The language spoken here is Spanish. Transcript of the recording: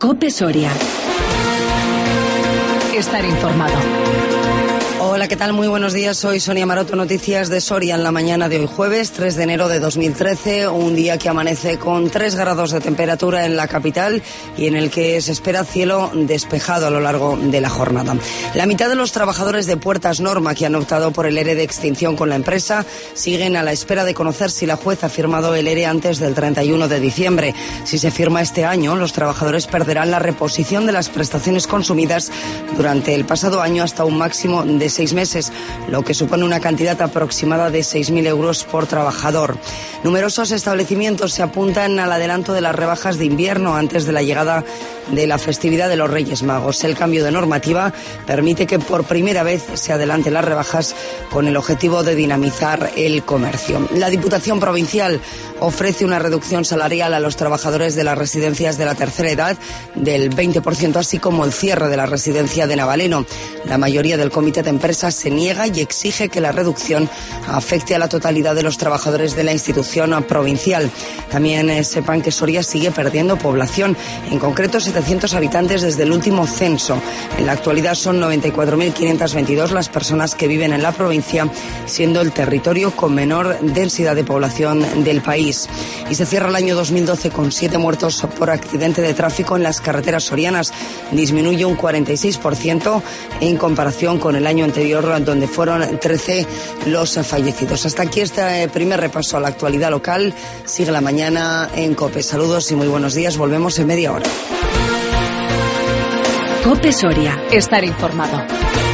COPE Soria. Estar informado. Hola, ¿qué tal? Muy buenos días. Soy Sonia Maroto, noticias de Soria en la mañana de hoy jueves 3 de enero de 2013, un día que amanece con 3 grados de temperatura en la capital y en el que se espera cielo despejado a lo largo de la jornada. La mitad de los trabajadores de Puertas Norma que han optado por el ERE de extinción con la empresa siguen a la espera de conocer si la juez ha firmado el ERE antes del 31 de diciembre. Si se firma este año, los trabajadores perderán la reposición de las prestaciones consumidas durante el pasado año hasta un máximo de 6 meses, lo que supone una cantidad aproximada de 6.000 euros por trabajador. Numerosos establecimientos se apuntan al adelanto de las rebajas de invierno antes de la llegada de la festividad de los Reyes Magos. El cambio de normativa permite que por primera vez se adelanten las rebajas con el objetivo de dinamizar el comercio. La Diputación Provincial ofrece una reducción salarial a los trabajadores de las residencias de la tercera edad del 20%, así como el cierre de la residencia de Navaleno. La mayoría del comité de empresa se niega y exige que la reducción afecte a la totalidad de los trabajadores de la institución provincial. También sepan que Soria sigue perdiendo población, en concreto 700 habitantes desde el último censo. En la actualidad son 94.522 las personas que viven en la provincia, siendo el territorio con menor densidad de población del país. Y se cierra el año 2012 con 7 muertos por accidente de tráfico en las carreteras sorianas. Disminuye un 46% en comparación con el año anterior, donde fueron 13 los fallecidos. Hasta aquí este primer repaso a la actualidad local. Sigue la mañana en COPE. Saludos y muy buenos días. Volvemos en media hora. COPE Soria. Estar informado.